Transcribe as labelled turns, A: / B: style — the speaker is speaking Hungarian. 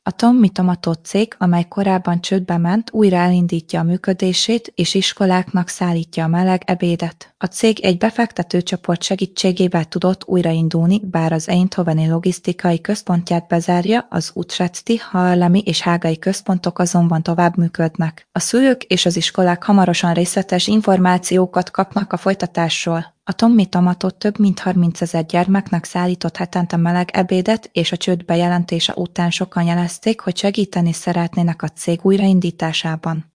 A: A Tommy Tomato cég, amely korábban csődbe ment, újra elindítja a működését, és iskoláknak szállítja a meleg ebédet. A cég egy befektetőcsoport segítségével tudott újraindulni, bár az eindhoveni logisztikai központját bezárja, az utrechti, haarlemi és hágai központok azonban tovább működnek. A szülők és az iskolák hamarosan részletes információkat kapnak a folytatásról. A Tommy Tomato több mint 30 000 gyermeknek szállított hetente meleg ebédet, és a csőd bejelentése után sokan jelezték, hogy segíteni szeretnének a cég újraindításában.